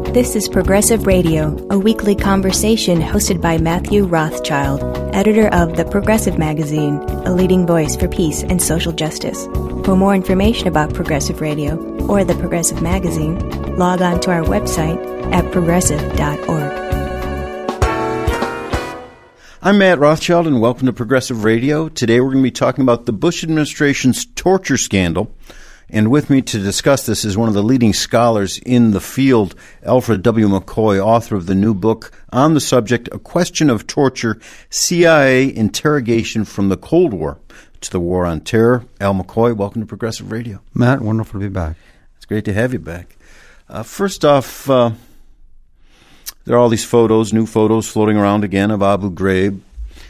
This is Progressive Radio, a weekly conversation hosted by Matthew Rothschild, editor of The Progressive Magazine, a leading voice for peace and social justice. For more information about Progressive Radio or The Progressive Magazine, log on to our website at progressive.org. I'm Matt Rothschild, and welcome to Progressive Radio. Today we're going to be talking about the Bush administration's torture scandal. And with me to discuss this is one of the leading scholars in the field, Alfred W. McCoy, author of the new book on the subject, A Question of Torture, CIA Interrogation from the Cold War to the War on Terror. Al McCoy, welcome to Progressive Radio. Matt, wonderful to be back. It's great to have you back. First off, there are all these photos, new photos floating around again of Abu Ghraib.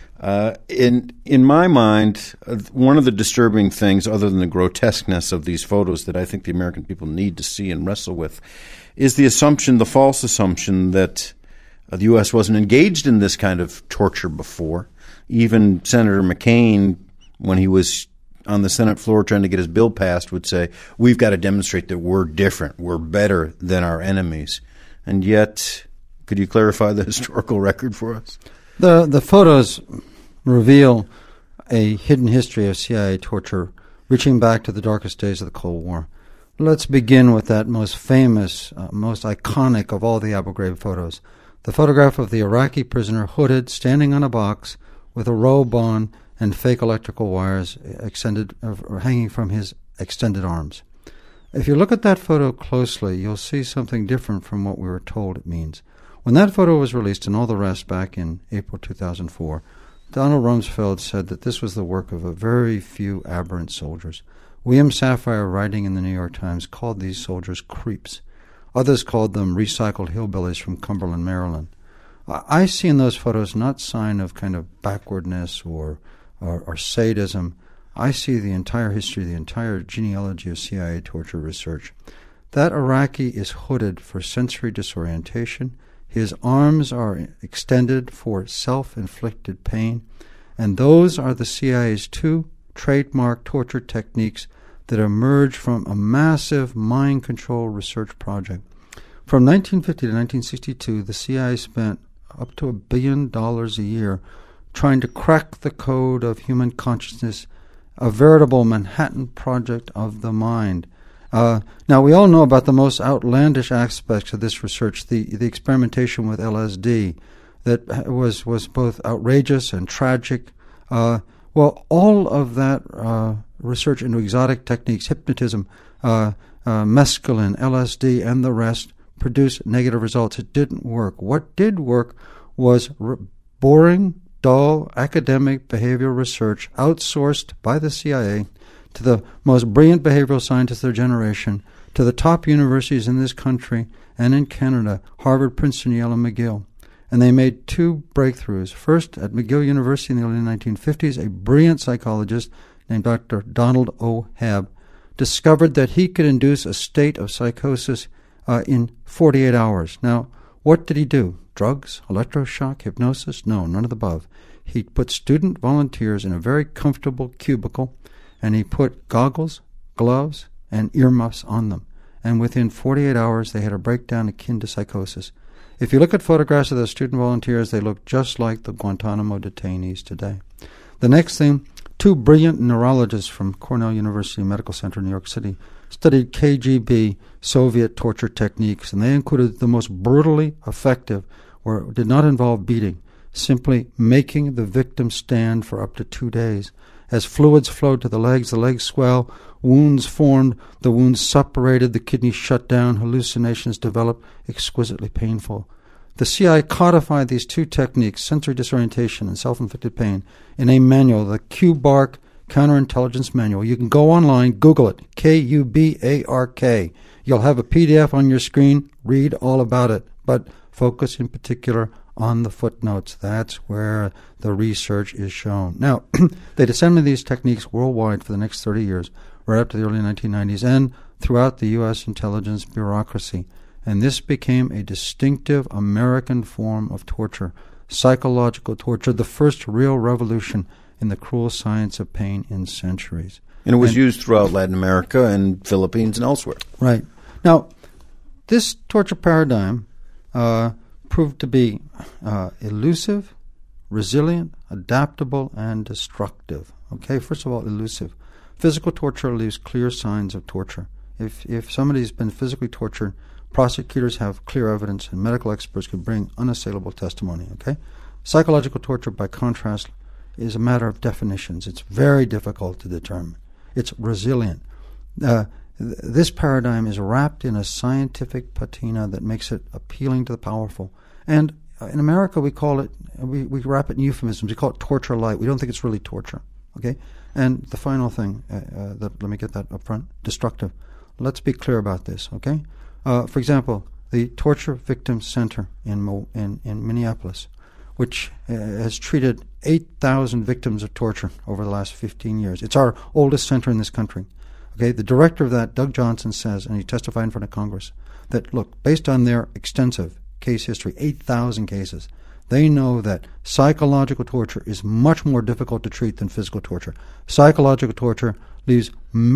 In my mind, one of the disturbing things, other than the grotesqueness of these photos that I think the American people need to see and wrestle with, is the false assumption that the U.S. wasn't engaged in this kind of torture before. Even Senator McCain, when he was on the Senate floor trying to get his bill passed, would say, we've got to demonstrate that we're different, we're better than our enemies. And yet, could you clarify the historical record for us? The photos reveal a hidden history of CIA torture reaching back to the darkest days of the Cold War. Let's begin with that most famous, most iconic of all the Abu Ghraib photos. The photograph of the Iraqi prisoner hooded, standing on a box with a robe on and fake electrical wires hanging from his extended arms. If you look at that photo closely, you'll see something different from what we were told it means. When that photo was released and all the rest back in April 2004, Donald Rumsfeld said that this was the work of a very few aberrant soldiers. William Safire, writing in the New York Times, called these soldiers creeps. Others called them recycled hillbillies from Cumberland, Maryland. I see in those photos not sign of kind of backwardness or sadism. I see the entire history, the entire genealogy of CIA torture research. That Iraqi is hooded for sensory disorientation. His arms are extended for self-inflicted pain, and those are the CIA's two trademark torture techniques that emerged from a massive mind control research project. From 1950 to 1962, the CIA spent up to $1 billion a year trying to crack the code of human consciousness, a veritable Manhattan Project of the mind. Now, we all know about the most outlandish aspects of this research, the experimentation with LSD that was both outrageous and tragic. Well, all of that research into exotic techniques, hypnotism, mescaline, LSD, and the rest produced negative results. It didn't work. What did work was boring, dull, academic behavioral research outsourced by the CIA to the most brilliant behavioral scientists of their generation, to the top universities in this country and in Canada, Harvard, Princeton, Yale, and McGill. And they made two breakthroughs. First, at McGill University in the early 1950s, a brilliant psychologist named Dr. Donald O. Hebb discovered that he could induce a state of psychosis in 48 hours. Now, what did he do? Drugs? Electroshock? Hypnosis? No, none of the above. He put student volunteers in a very comfortable cubicle, and he put goggles, gloves, and earmuffs on them. And within 48 hours, they had a breakdown akin to psychosis. If you look at photographs of those student volunteers, they look just like the Guantanamo detainees today. The next thing, two brilliant neurologists from Cornell University Medical Center in New York City studied KGB Soviet torture techniques, and they included the most brutally effective, where it did not involve beating, simply making the victim stand for up to 2 days. As fluids flowed to the legs swell, wounds formed, the wounds suppurated, the kidneys shut down, hallucinations developed, exquisitely painful. The CIA codified these two techniques, sensory disorientation and self-inflicted pain, in a manual, the Kubark Counterintelligence Manual. You can go online, Google it, Kubark. You'll have a PDF on your screen, read all about it, but focus in particular on the footnotes. That's where the research is shown. Now, they disseminated these techniques worldwide for the next 30 years, right up to the early 1990s, and throughout the U.S. intelligence bureaucracy. And this became a distinctive American form of torture, psychological torture, the first real revolution in the cruel science of pain in centuries. And it was used throughout Latin America and Philippines and elsewhere. Right. Now, this torture paradigm proved to be elusive, resilient, adaptable, and destructive. Okay, first of all, elusive. Physical torture leaves clear signs of torture. If somebody's been physically tortured, prosecutors have clear evidence and medical experts can bring unassailable testimony. Okay, psychological torture, by contrast, is a matter of definitions. It's very difficult to determine. It's resilient. This paradigm is wrapped in a scientific patina that makes it appealing to the powerful. And in America, we call it, we wrap it in euphemisms. We call it torture light. We don't think it's really torture. Okay? And the final thing, let me get that up front, destructive. Let's be clear about this, okay? For example, the Torture Victim Center in Minneapolis, which has treated 8,000 victims of torture over the last 15 years. It's our oldest center in this country. Okay, the director of that, Doug Johnson, says, and he testified in front of Congress, that, look, based on their extensive case history, 8,000 cases, they know that psychological torture is much more difficult to treat than physical torture. Psychological torture leaves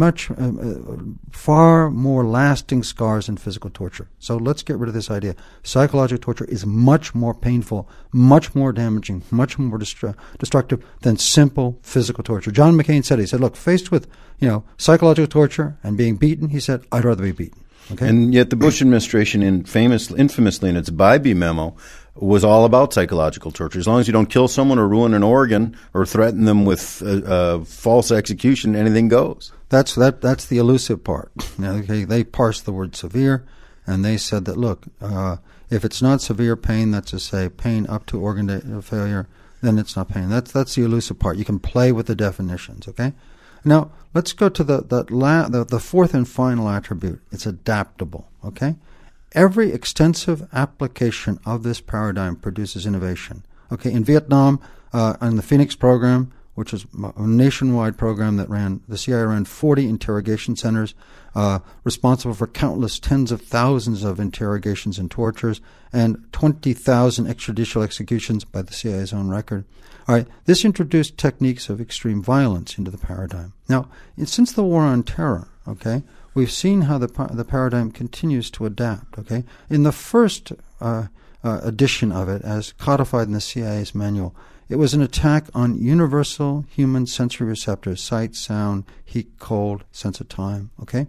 far more lasting scars than physical torture. So let's get rid of this idea. Psychological torture is much more painful, much more damaging, much more destructive than simple physical torture. John McCain said, he said, look, faced with psychological torture and being beaten, he said, I'd rather be beaten. Okay? And yet the Bush administration, infamously in its Bybee memo, was all about psychological torture. As long as you don't kill someone or ruin an organ or threaten them with false execution, anything goes. That's the elusive part. Okay, they parsed the word severe, and they said that, look, if it's not severe pain, that's to say pain up to organ failure, then it's not pain. That's the elusive part. You can play with the definitions. Okay. Now let's go to the fourth and final attribute. It's adaptable. Okay. Every extensive application of this paradigm produces innovation. Okay, in Vietnam, in the Phoenix program, which is a nationwide program that the CIA ran 40 interrogation centers, responsible for countless tens of thousands of interrogations and tortures, and 20,000 extrajudicial executions by the CIA's own record. All right, this introduced techniques of extreme violence into the paradigm. Now, since the War on Terror, okay, we've seen how the paradigm continues to adapt. Okay, in the first edition of it, as codified in the CIA's manual, it was an attack on universal human sensory receptors: sight, sound, heat, cold, sense of time. Okay,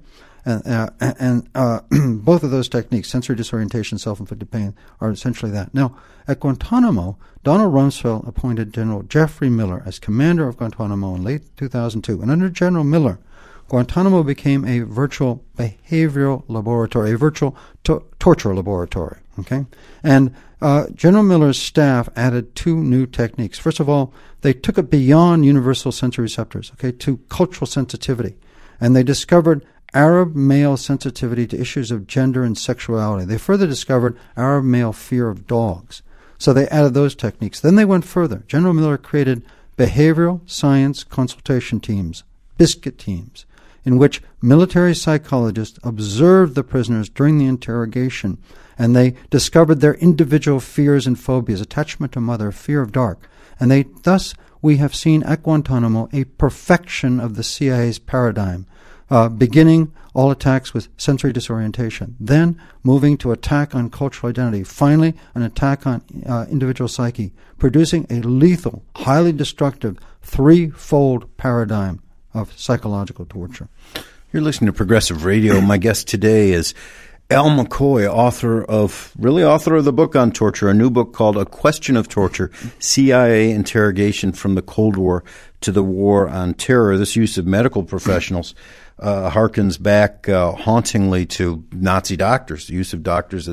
and both of those techniques, sensory disorientation, self-inflicted pain, are essentially that. Now, at Guantanamo, Donald Rumsfeld appointed General Jeffrey Miller as commander of Guantanamo in late 2002, and under General Miller, Guantanamo became a virtual behavioral laboratory, a virtual torture laboratory. Okay, and General Miller's staff added two new techniques. First of all, they took it beyond universal sensory receptors, okay, to cultural sensitivity, and they discovered Arab male sensitivity to issues of gender and sexuality. They further discovered Arab male fear of dogs. So they added those techniques. Then they went further. General Miller created behavioral science consultation teams, biscuit teams, in which military psychologists observed the prisoners during the interrogation, and they discovered their individual fears and phobias: attachment to mother, fear of dark. And thus we have seen at Guantanamo a perfection of the CIA's paradigm, beginning all attacks with sensory disorientation, then moving to attack on cultural identity, finally an attack on individual psyche, producing a lethal, highly destructive, threefold paradigm of psychological torture. You're listening to Progressive Radio. My guest today is Al McCoy, author of the book on torture, a new book called A Question of Torture, CIA Interrogation from the Cold War to the War on Terror. This use of medical professionals harkens back hauntingly to Nazi doctors, the use of doctors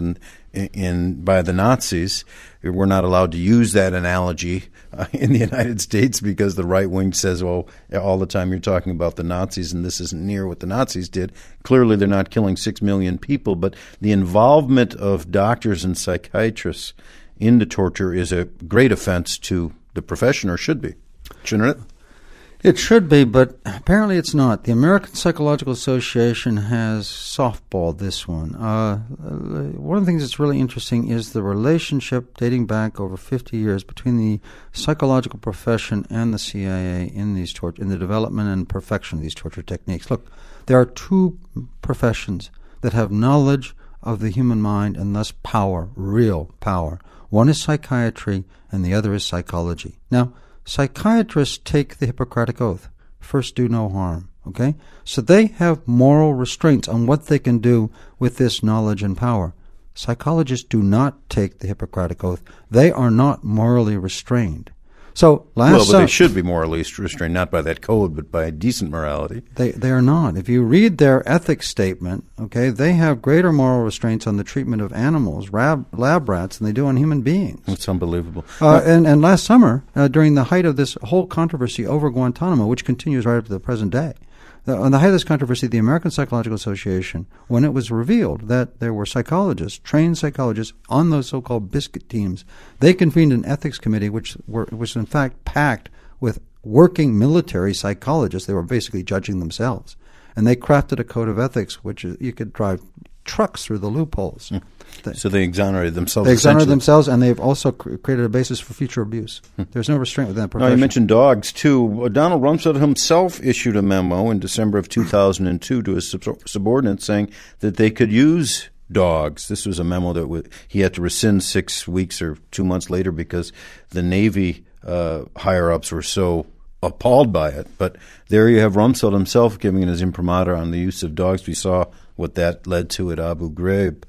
by the Nazis. We're not allowed to use that analogy in the United States because the right wing says, well, all the time you're talking about the Nazis and this isn't near what the Nazis did. Clearly they're not killing 6 million people, but the involvement of doctors and psychiatrists into torture is a great offense to the profession, or should be, shouldn't it? It should be, but apparently it's not. The American Psychological Association has softballed this one. One of the things that's really interesting is the relationship dating back over 50 years between the psychological profession and the CIA in the development and perfection of these torture techniques. Look, there are two professions that have knowledge of the human mind and thus power, real power. One is psychiatry and the other is psychology. Now, psychiatrists take the Hippocratic Oath. First, do no harm. Okay? So they have moral restraints on what they can do with this knowledge and power. Psychologists do not take the Hippocratic Oath. They are not morally restrained. So but they should be morally restrained, not by that code, but by decent morality. They are not. If you read their ethics statement, okay, they have greater moral restraints on the treatment of animals, lab rats, than they do on human beings. It's unbelievable. And last summer, during the height of this whole controversy over Guantanamo, which continues right up to the present day, on the height of this controversy, the American Psychological Association, when it was revealed that there were psychologists, trained psychologists, on those so-called biscuit teams, they convened an ethics committee which was in fact packed with working military psychologists. They were basically judging themselves. And they crafted a code of ethics which you could drive trucks through the loopholes. So they exonerated themselves. They exonerated themselves, and they've also created a basis for future abuse. There's no restraint within that profession. Now, you mentioned dogs, too. Donald Rumsfeld himself issued a memo in December of 2002 to his subordinates saying that they could use dogs. This was a memo that he had to rescind 6 weeks or 2 months later because the Navy higher-ups were so appalled by it. But there you have Rumsfeld himself giving his imprimatur on the use of dogs. We saw what that led to at Abu Ghraib.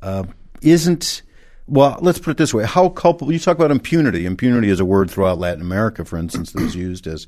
Well, let's put it this way. How culpable? You talk about impunity. Impunity is a word throughout Latin America, for instance, that was used as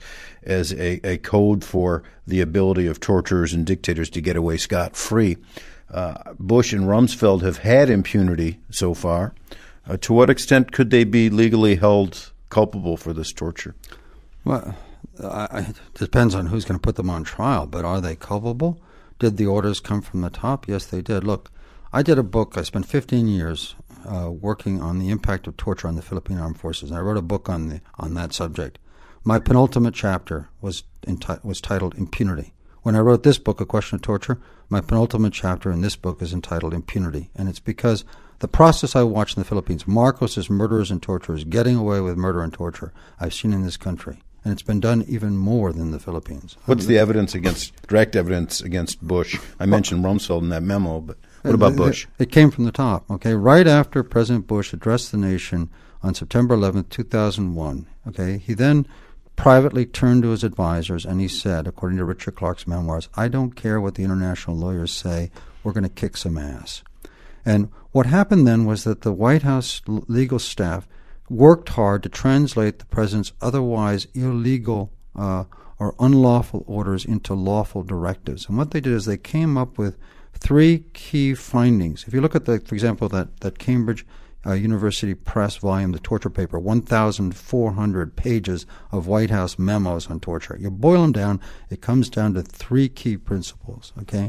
a code for the ability of torturers and dictators to get away scot-free. Bush and Rumsfeld have had impunity so far. To what extent could they be legally held culpable for this torture? Well, it depends on who's going to put them on trial, but are they culpable? Did the orders come from the top? Yes, they did. Look, I did a book. I spent 15 years working on the impact of torture on the Philippine Armed Forces, and I wrote a book on that subject. My penultimate chapter was titled Impunity. When I wrote this book, A Question of Torture, my penultimate chapter in this book is entitled Impunity, and it's because the process I watched in the Philippines, Marcos's murderers and torturers getting away with murder and torture, I've seen in this country. And it's been done even more than the Philippines. What's the direct evidence against Bush? I mentioned Rumsfeld in that memo, but what about Bush? It came from the top, okay? Right after President Bush addressed the nation on September 11th, 2001, okay, he then privately turned to his advisors and he said, according to Richard Clarke's memoirs, I don't care what the international lawyers say, we're going to kick some ass. And what happened then was that the White House legal staff worked hard to translate the president's otherwise illegal or unlawful orders into lawful directives. And what they did is they came up with 3 key findings. If you look at, for example, that Cambridge University Press volume, the torture paper, 1,400 pages of White House memos on torture. You boil them down, it comes down to 3 key principles, okay?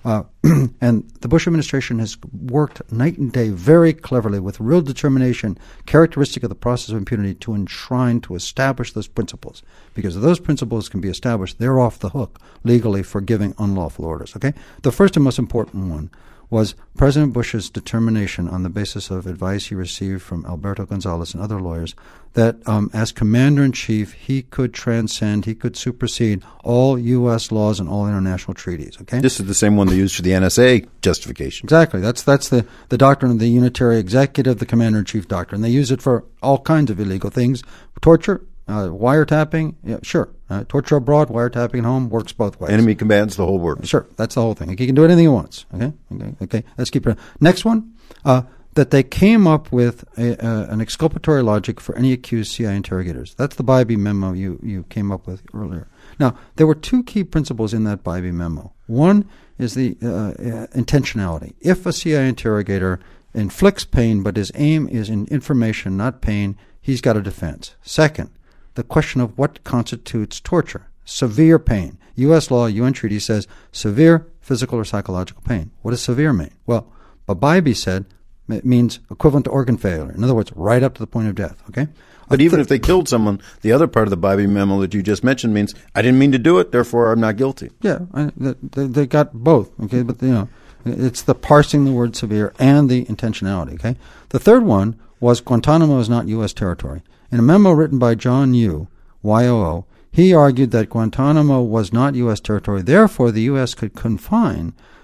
And the Bush administration has worked night and day very cleverly with real determination, characteristic of the process of impunity, to establish those principles. Because if those principles can be established, they're off the hook legally for giving unlawful orders. Okay? The first and most important one was President Bush's determination on the basis of advice he received from Alberto Gonzales and other lawyers that as commander-in-chief, he could transcend, he could supersede all U.S. laws and all international treaties. Okay, this is the same one they used for the NSA justification. Exactly. That's the doctrine of the unitary executive, the commander-in-chief doctrine. They use it for all kinds of illegal things. Torture, wiretapping, yeah, sure. Torture abroad, wiretapping at home, works both ways. Enemy combatants, the whole works. Sure, that's the whole thing. He can do anything he wants. Okay. Let's keep it. Next one, that they came up with an exculpatory logic for any accused CIA interrogators. That's the Bybee memo you came up with earlier. Now, there were 2 key principles in that Bybee memo. One is the intentionality. If a CIA interrogator inflicts pain, but his aim is in information, not pain, he's got a defense. Second, the question of what constitutes torture. Severe pain. U.S. law, UN treaty says severe physical or psychological pain. What does severe mean? Well, Bybee said it means equivalent to organ failure. In other words, right up to the point of death. Okay? But even if they killed someone, the other part of the Bybee memo that you just mentioned means I didn't mean to do it, therefore I'm not guilty. Yeah, they got both. Okay, but it's the parsing the word severe and the intentionality. Okay, the third one was Guantanamo is not U.S. territory. In a memo written by John Yoo, YOO, he argued that Guantanamo was not U.S. territory. Therefore, the U.S. could confine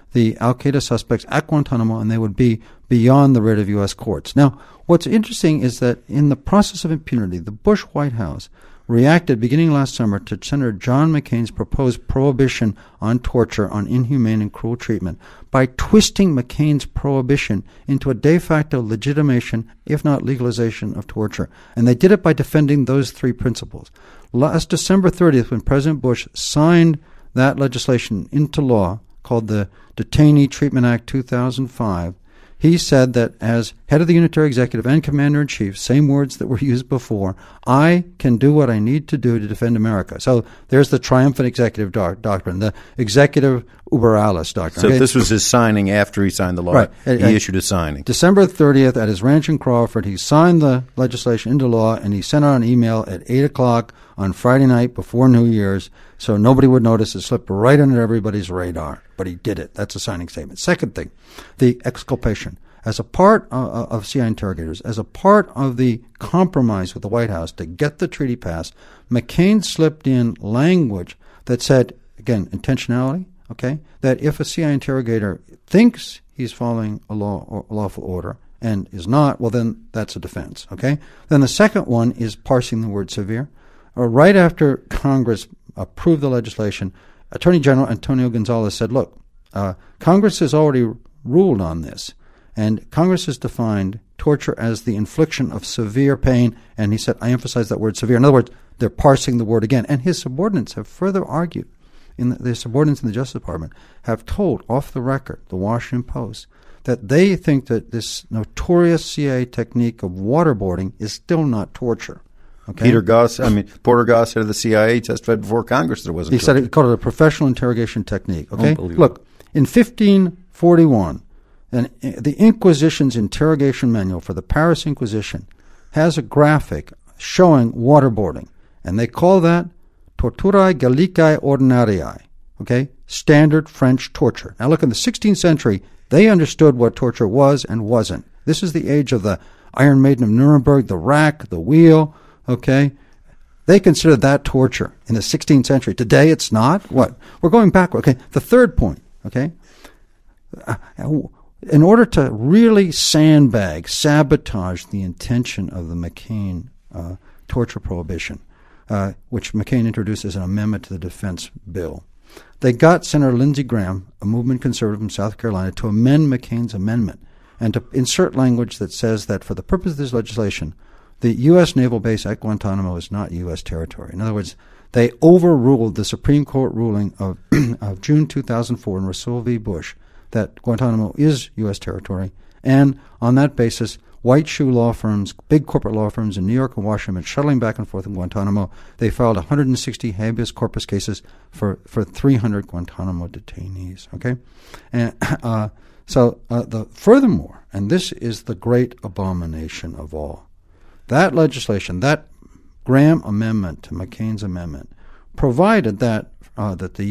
the al-Qaeda suspects at Guantanamo, and they would be beyond the writ of U.S. courts. Now, what's interesting is that in the process of impunity, the Bush White House reacted beginning last summer to Senator John McCain's proposed prohibition on torture, on inhumane and cruel treatment, by twisting McCain's prohibition into a de facto legitimation, if not legalization, of torture. And they did it by defending those three principles. Last December 30th, when President Bush signed that legislation into law, called the Detainee Treatment Act 2005, he said that as head of the Unitary Executive and Commander-in-Chief, same words that were used before, I can do what I need to do to defend America. So there's the triumphant executive doctrine, the executive uber alles doctrine. So okay? this was his signing after he signed the law. Right. He issued a signing. December 30th at his ranch in Crawford, he signed the legislation into law, and he sent out an email at 8 o'clock on Friday night before New Year's, so nobody would notice. It slipped right under everybody's radar. But he did it. That's a signing statement. Second thing, the exculpation. As a part of CIA interrogators, as a part of the compromise with the White House to get the treaty passed, McCain slipped in language that said, again, intentionality, okay, that if a CIA interrogator thinks he's following a law or a lawful order and is not, well, then that's a defense, okay? Then the second one is parsing the word severe. Right after Congress approved the legislation, Attorney General Antonio Gonzalez said, look, Congress has already ruled on this, and Congress has defined torture as the infliction of severe pain, and he said, I emphasize that word severe. In other words, they're parsing the word again. And his subordinates have further argued, their subordinates in the Justice Department have told, off the record, the Washington Post, that they think that this notorious CIA technique of waterboarding is still not torture. Okay? Porter Goss, head of the CIA, testified before Congress there wasn't. He said he called it a professional interrogation technique. Okay, Unbelievable. Look, in 1541, the Inquisition's interrogation manual for the Paris Inquisition has a graphic showing waterboarding, and they call that torturae gallicae ordinariae. Okay, standard French torture. Now, look, in the 16th century, they understood what torture was and wasn't. This is the age of the Iron Maiden of Nuremberg, the rack, the wheel. Okay, they considered that torture in the 16th century. Today, it's not. What? We're going backward. Okay, the third point. Okay, in order to really sabotage the intention of the McCain torture prohibition, which McCain introduced as an amendment to the defense bill, they got Senator Lindsey Graham, a movement conservative from South Carolina, to amend McCain's amendment and to insert language that says that for the purpose of this legislation, the U.S. naval base at Guantanamo is not U.S. territory. In other words, they overruled the Supreme Court ruling of June 2004 in Rasul v. Bush that Guantanamo is U.S. territory. And on that basis, white shoe law firms, big corporate law firms in New York and Washington, have been shuttling back and forth in Guantanamo. They filed 160 habeas corpus cases for 300 Guantanamo detainees. Okay, and furthermore, and this is the great abomination of all, that legislation, that Graham amendment to McCain's amendment, provided that the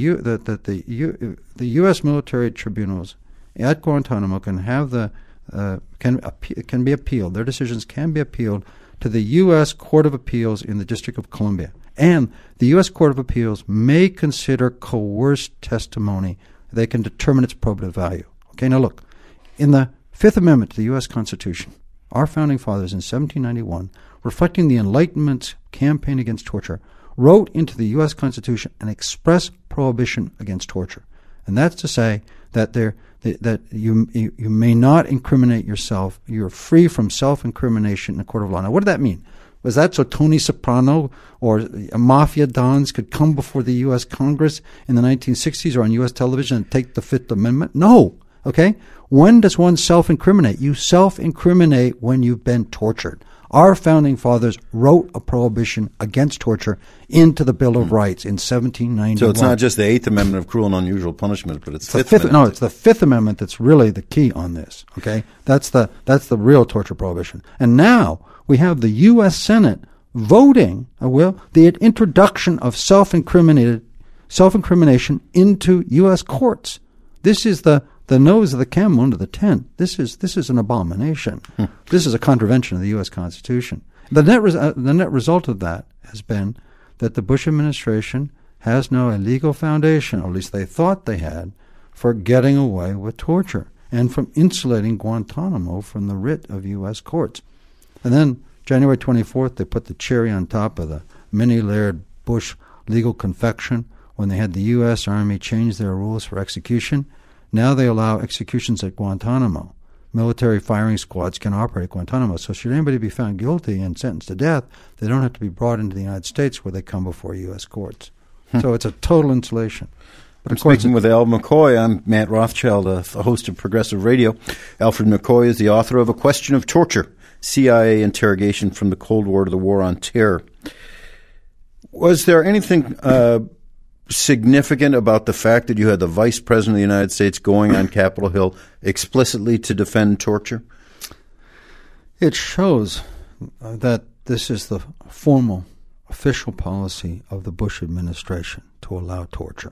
U.S. military tribunals at Guantanamo can have can be appealed. Their decisions can be appealed to the U.S. Court of Appeals in the District of Columbia, and the U.S. Court of Appeals may consider coerced testimony. They can determine its probative value. Okay, now look, in the Fifth Amendment to the U.S. Constitution, our founding fathers in 1791, reflecting the Enlightenment's campaign against torture, wrote into the U.S. Constitution an express prohibition against torture, and that's to say that you may not incriminate yourself. You're free from self-incrimination in a court of law. Now, what did that mean? Was that so Tony Soprano or mafia dons could come before the U.S. Congress in the 1960s or on U.S. television and take the Fifth Amendment? No. Okay? When does one self-incriminate? You self-incriminate when you've been tortured. Our founding fathers wrote a prohibition against torture into the Bill of Rights in 1791. So it's not just the Eighth Amendment of cruel and unusual punishment, but it's the Fifth Amendment. No, it's the Fifth Amendment that's really the key on this. Okay, that's the real torture prohibition. And now we have the U.S. Senate voting the introduction of self-incrimination into U.S. courts. This is the nose of the camel under the tent. This is an abomination. This is a contravention of the U.S. Constitution. The net result of that has been that the Bush administration has now a legal foundation, or at least they thought they had, for getting away with torture and from insulating Guantanamo from the writ of U.S. courts. And then January 24th, they put the cherry on top of the many-layered Bush legal confection when they had the U.S. Army change their rules for execution. Now they allow executions at Guantanamo. Military firing squads can operate at Guantanamo. So should anybody be found guilty and sentenced to death, they don't have to be brought into the United States where they come before U.S. courts. So it's a total insulation. But of course, speaking with Al McCoy, I'm Matt Rothschild, the host of Progressive Radio. Alfred McCoy is the author of A Question of Torture, CIA Interrogation from the Cold War to the War on Terror. Was there anything significant about the fact that you had the Vice President of the United States going on Capitol Hill explicitly to defend torture? It shows that this is the formal, official policy of the Bush administration to allow torture.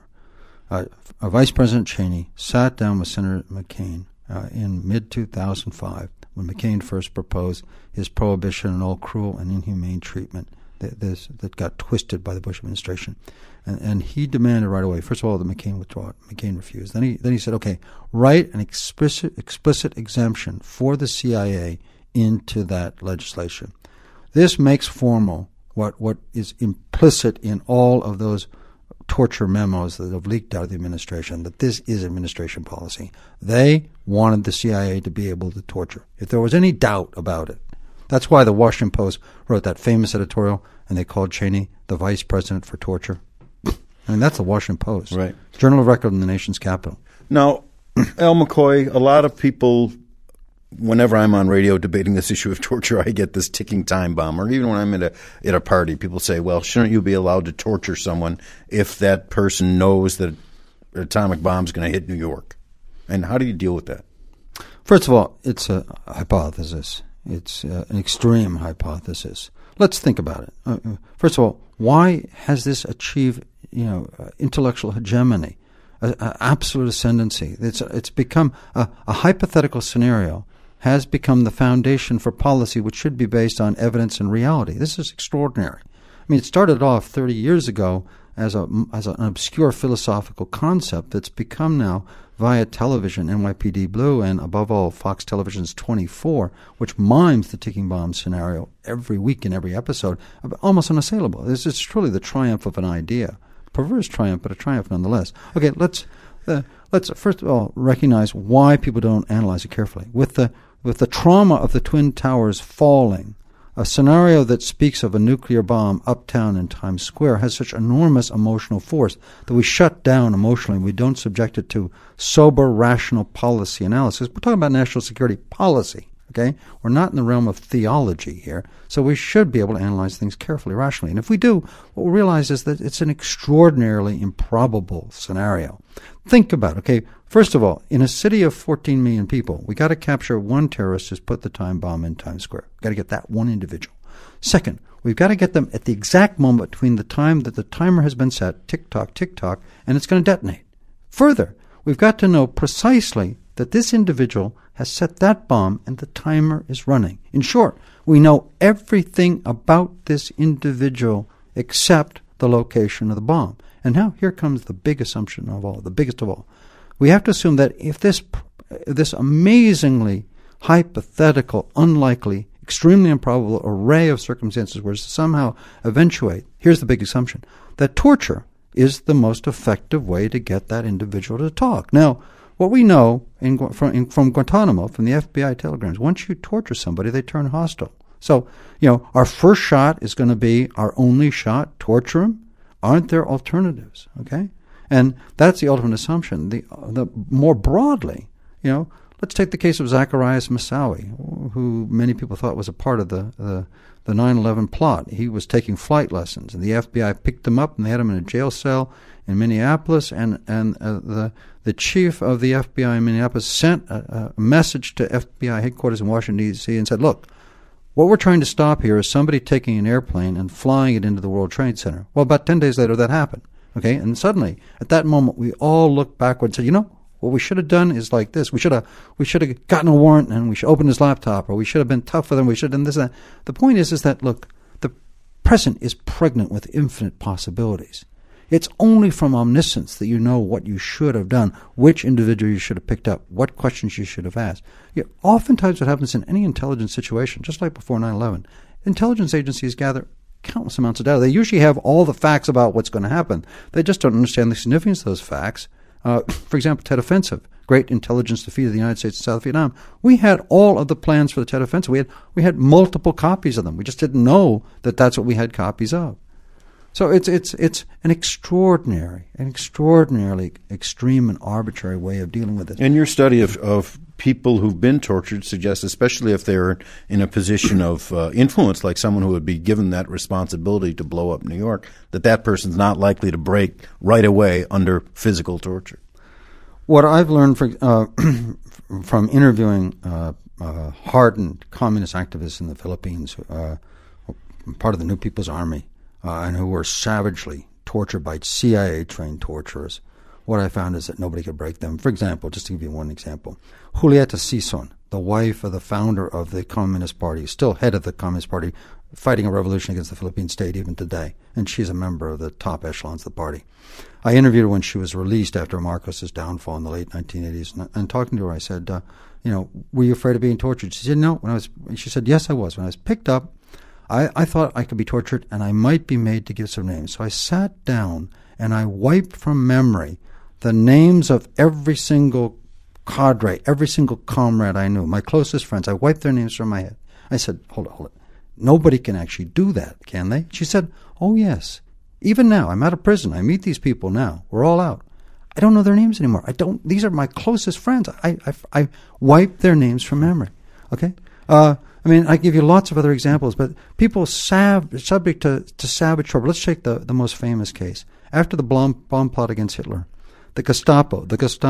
Vice President Cheney sat down with Senator McCain in mid-2005 when McCain first proposed his prohibition on all cruel and inhumane treatment that got twisted by the Bush administration. And he demanded right away, first of all, that McCain withdraw it. McCain refused. Then he said, okay, write an explicit exemption for the CIA into that legislation. This makes formal what is implicit in all of those torture memos that have leaked out of the administration, that this is administration policy. They wanted the CIA to be able to torture. If there was any doubt about it, that's why the Washington Post wrote that famous editorial, and they called Cheney the vice president for torture. I mean, that's the Washington Post. Right. Journal of record in the nation's capital. Now, Al McCoy, a lot of people, whenever I'm on radio debating this issue of torture, I get this ticking time bomb. Or even when I'm at a party, people say, well, shouldn't you be allowed to torture someone if that person knows that an atomic bomb is going to hit New York? And how do you deal with that? First of all, it's a hypothesis. It's an extreme hypothesis. Let's think about it. First of all, why has this achieved, intellectual hegemony, absolute ascendancy? It's become a hypothetical scenario has become the foundation for policy which should be based on evidence and reality. This is extraordinary. I mean, it started off 30 years ago as an obscure philosophical concept that's become now, via television, NYPD Blue, and above all, Fox Television's 24, which mimes the ticking bomb scenario every week in every episode, almost unassailable. This is truly the triumph of an idea. Perverse triumph, but a triumph nonetheless. Okay, let's first of all recognize why people don't analyze it carefully. With the trauma of the Twin Towers falling, a scenario that speaks of a nuclear bomb uptown in Times Square has such enormous emotional force that we shut down emotionally. We don't subject it to sober, rational policy analysis. We're talking about national security policy, okay? We're not in the realm of theology here, so we should be able to analyze things carefully, rationally. And if we do, what we'll realize is that it's an extraordinarily improbable scenario. Think about it, okay? First of all, in a city of 14 million people, we got to capture one terrorist who's put the time bomb in Times Square. We've got to get that one individual. Second, we've got to get them at the exact moment between the time that the timer has been set, tick-tock, tick-tock, and it's going to detonate. Further, we've got to know precisely that this individual has set that bomb and the timer is running. In short, we know everything about this individual except the location of the bomb. And now here comes the big assumption of all, the biggest of all. We have to assume that if this amazingly hypothetical, unlikely, extremely improbable array of circumstances were to somehow eventuate, here's the big assumption, that torture is the most effective way to get that individual to talk. Now, what we know from Guantanamo, from the FBI telegrams, once you torture somebody, they turn hostile. So, our first shot is going to be our only shot, torture them. Aren't there alternatives? Okay? And that's the ultimate assumption. The more broadly, let's take the case of Zacarias Moussaoui, who many people thought was a part of the 9/11 plot. He was taking flight lessons, and the FBI picked him up, and they had him in a jail cell in Minneapolis, and the chief of the FBI in Minneapolis sent a message to FBI headquarters in Washington, D.C. and said, look, what we're trying to stop here is somebody taking an airplane and flying it into the World Trade Center. Well, about 10 days later, that happened. Okay, and suddenly, at that moment, we all looked backward and said, what we should have done is like this. We should have gotten a warrant and we should open his laptop, or we should have been tough with him. We should have done this and that. The point is that, look, the present is pregnant with infinite possibilities. It's only from omniscience that you know what you should have done, which individual you should have picked up, what questions you should have asked. Oftentimes what happens in any intelligence situation, just like before 9/11, intelligence agencies gather countless amounts of data. They usually have all the facts about what's going to happen. They just don't understand the significance of those facts. For example, Tet Offensive, great intelligence defeat of the United States in South Vietnam. We had all of the plans for the Tet Offensive. We had multiple copies of them. We just didn't know that that's what we had copies of. So it's an extraordinarily extreme and arbitrary way of dealing with it. And your study of people who've been tortured suggests, especially if they're in a position of influence, like someone who would be given that responsibility to blow up New York, that person's not likely to break right away under physical torture. What I've learned from interviewing hardened communist activists in the Philippines, part of the New People's Army, and who were savagely tortured by CIA-trained torturers, what I found is that nobody could break them. For example, just to give you one example, Julieta Sison, the wife of the founder of the Communist Party, still head of the Communist Party, fighting a revolution against the Philippine state even today, and she's a member of the top echelons of the party. I interviewed her when she was released after Marcos's downfall in the late 1980s, and talking to her, I said, were you afraid of being tortured? She said, no. She said, yes, I was. When I was picked up, I thought I could be tortured and I might be made to give some names. So I sat down and I wiped from memory the names of every single cadre, every single comrade I knew, my closest friends. I wiped their names from my head. I said, hold on. Nobody can actually do that, can they? She said, oh, yes. Even now, I'm out of prison. I meet these people now. We're all out. I don't know their names anymore. These are my closest friends. I wiped their names from memory. Okay? I give you lots of other examples, but people subject to savage trouble. Let's take the most famous case. After the bomb plot against Hitler, the Gestapo,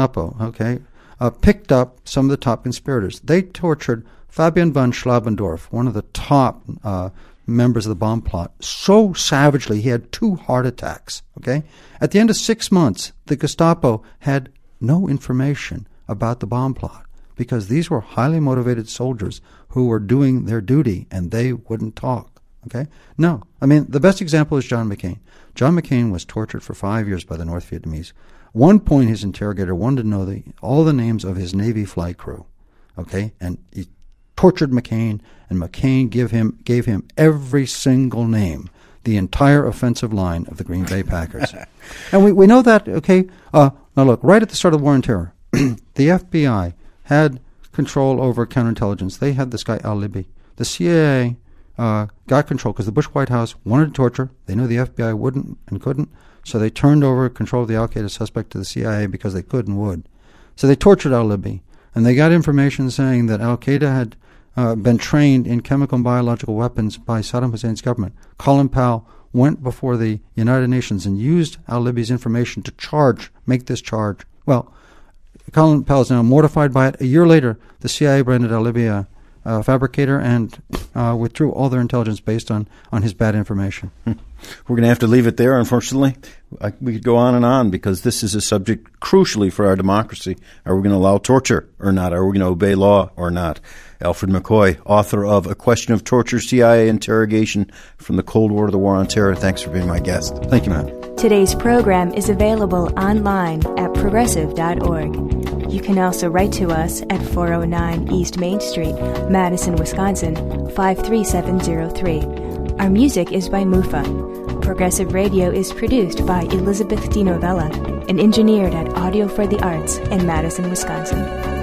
picked up some of the top conspirators. They tortured Fabian von Schlabendorf, one of the top members of the bomb plot, so savagely he had 2 heart attacks. Okay? At the end of 6 months, the Gestapo had no information about the bomb plot, because these were highly motivated soldiers who were doing their duty, and they wouldn't talk. Okay? No. The best example is John McCain. John McCain was tortured for 5 years by the North Vietnamese. One point, his interrogator wanted to know all the names of his Navy flight crew. Okay? And he tortured McCain, and McCain gave him every single name, the entire offensive line of the Green Bay Packers. And we know that, okay? Now look, right at the start of the War on Terror, the FBI had control over counterintelligence. They had this guy al-Libi. The CIA got control because the Bush White House wanted to torture. They knew the FBI wouldn't and couldn't, so they turned over control of the al-Qaeda suspect to the CIA because they could and would. So they tortured al-Libi, and they got information saying that al-Qaeda had been trained in chemical and biological weapons by Saddam Hussein's government. Colin Powell went before the United Nations and used al-Libi's information to make this charge. Well, Colin Powell is now mortified by it. A year later, the CIA branded al-Libi a fabricator and withdrew all their intelligence based on his bad information. We're going to have to leave it there, unfortunately. We could go on and on because this is a subject crucially for our democracy. Are we going to allow torture or not? Are we going to obey law or not? Alfred McCoy, author of A Question of Torture, CIA Interrogation from the Cold War to the War on Terror. Thanks for being my guest. Thank you, Matt. Today's program is available online at progressive.org. You can also write to us at 409 East Main Street, Madison, Wisconsin, 53703. Our music is by Mufa. Progressive Radio is produced by Elizabeth DiNovella and engineered at Audio for the Arts in Madison, Wisconsin.